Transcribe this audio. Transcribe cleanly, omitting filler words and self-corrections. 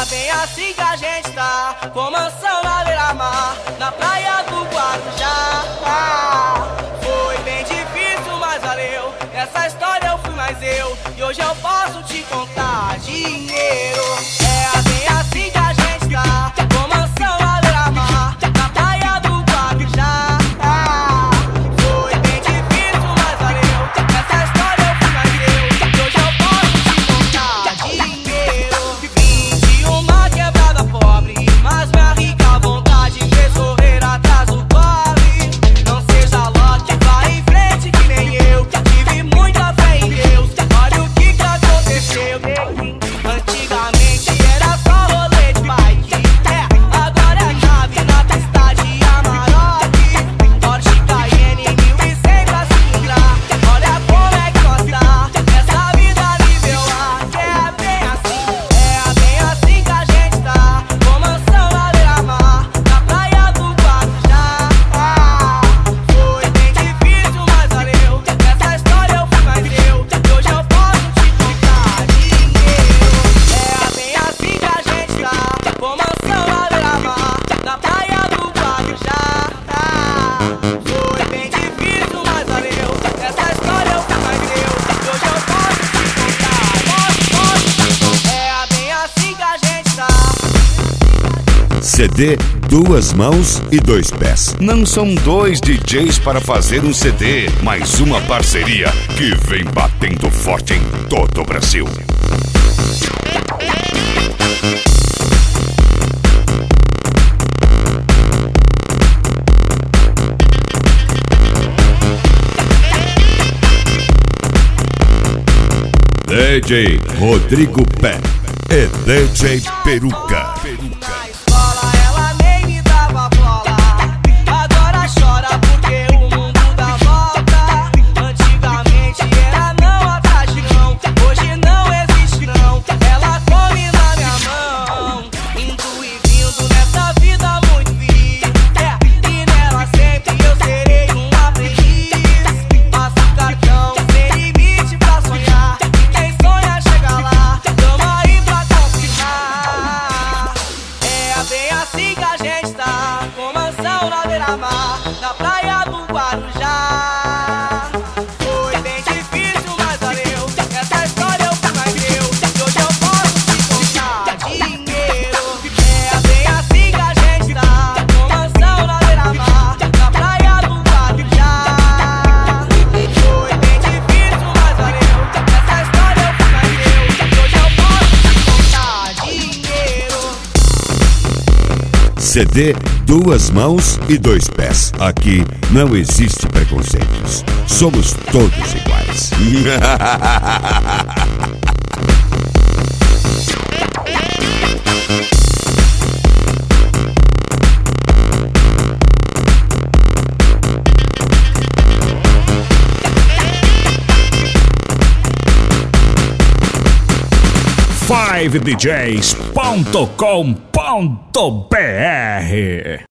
bem assim que a gente tá, com mansão na beira-mar, na praia do Guarujá. Foi bem difícil, mas valeu. Nessa história eu fui mais eu, e hoje eu posso te contar dinheiro. É bem assim que a gente tá, com mansão na beira-mar, na praia do Guarujá. Foi bem difícil, mas valeu. Nessa história eu fui mais eu, e hoje eu posso te contar dinheiro. Vim de uma quebrada pobre, mas minha rica vontade fez correr atrás do pobre. Não seja lote, vai em frente que nem eu, tive muita fé em Deus. Olha o que aconteceu. Antigamente era só rolê de bike, agora é nave na pista de Amarok, Porsche Cayenne 1100 pra cilindrada. Olha como é que nós tá, essa vida nível A, que é bem assim que a gente tá, com mansão na beira-mar, na praia do Guarujá. Foi bem difícil, mas valeu. Nessa história eu fui mais eu, e hoje eu posso te contar dinheiro. É bem assim que a gente tá, com mansão na beira-mar, na praia do Guarujá. Foi bem difícil, mas valeu. Nessa história eu fui mais eu, e hoje eu posso te contar. É bem assim que a gente tá. CD Duas Mãos e Dois Pés. Não são dois DJs para fazer um CD, mas uma parceria que vem batendo forte em todo o Brasil. DJ Rodrigo Pé e DJ Peruca. Na escola ela nem me dava bola, agora chora porque o mundo dá volta. Antigamente era não atrás de não, hoje não existe não. Ela come na minha mão, indo e vindo nessa vida muito vi, e nela sempre eu serei um aprendiz. Passa o cartão sem limite pra sonhar, e quem sonha chega lá, tamo aí pra conquistar. É bem assim que a gente tá, com mansão na beira-mar, na praia do Guarujá. Foi bem difícil, mas valeu. Essa história eu fui mais eu, e hoje eu posso te contar dinheiro. É bem assim que a gente tá, com mansão na beira-mar, na praia do Guarujá. Foi bem difícil, mas valeu. Essa história eu fui mais eu, e hoje eu posso te contar dinheiro. CD Duas Mãos e Dois Pés. Aqui não existe preconceitos. Somos todos iguais. FiveDJs.com.br